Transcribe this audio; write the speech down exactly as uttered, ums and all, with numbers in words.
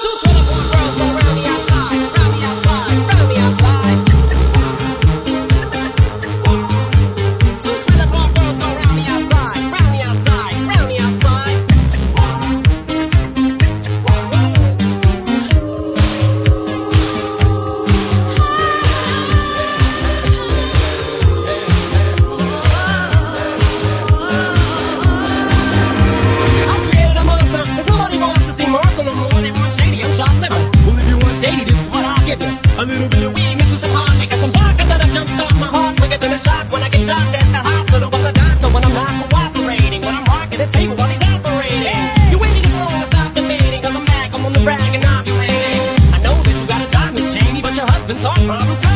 A little bit of weed mixes some hard liquor, some vodka that'll jumpstart my heart quicker than a shot when I get shot at the hospital by the doctor when I'm not cooperating, when I'm rocking the table while he's operating. You waited this long to stop debating, cause I'm back, I'm on the brag and ovulating. I know that you got a job, Miss Cheney, but your husband's heart problems